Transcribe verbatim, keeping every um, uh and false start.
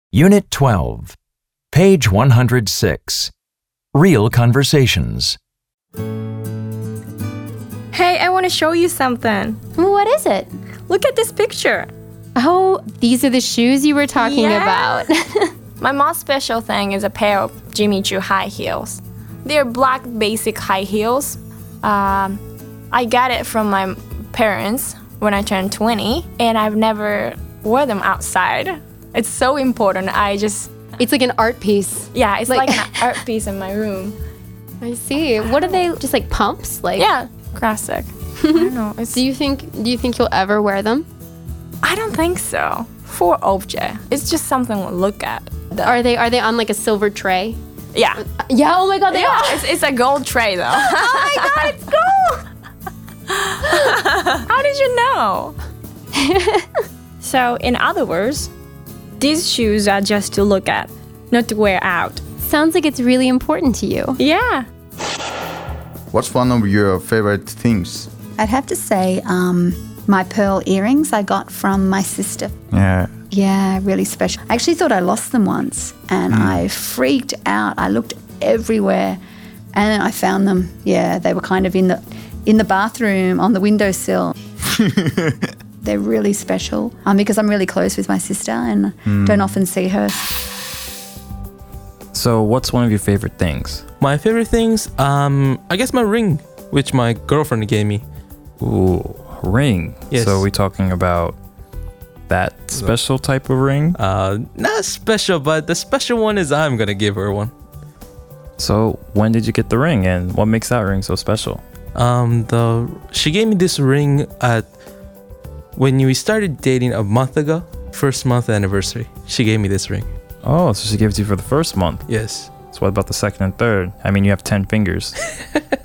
Unit twelve, page one hundred six. Real conversations. Hey, I want to show you something. What is it? Look at this picture. Oh, these are the shoes you were talking Yeah. about. My most special thing is a pair of Jimmy Choo high heels. They're black basic high heels. Um, I got it from my parents when I turned twenty, and I've never wore them outside. It's so important. I just, It's like an art piece. yeah, it's Like- like, an art piece in my room. I see. What are they? Just like pumps? Like, Yeah, classic. I don't know. It's, Do you think? Do you think you'll ever wear them? I don't think so. For object, it's just something to look at. The- Are they? Are they on like a silver tray? yeah. Yeah. Oh my God, they Yeah, are. it's, it's a gold tray though. Oh my God, it's gold. How did you know? So, in other words, these shoes are just to look at, not to wear out. Sounds like it's really important to you. Yeah. What's one of your favorite things? I'd have to say um, my pearl earrings I got from my sister. Yeah. Yeah, really special. I actually thought I lost them once and I freaked out. I looked everywhere and then I found them. Yeah, they were kind of in the in the bathroom on the windowsill. They're really special um, because I'm really close with my sister and don't often see her. So, what's one of your favorite things? My favorite things, um, I guess my ring, which my girlfriend gave me. Ooh, ring. Yes. So, are we talking about that special type of ring? Uh, not special, but the special one is I'm gonna give her one. So, when did you get the ring, and what makes that ring so special? Um, the she gave me this ring at when we started dating a month ago, first month anniversary. She gave me this ring. Oh, so she gave it to you for the first month. Yes. So, what about the second and third? I mean, you have ten fingers.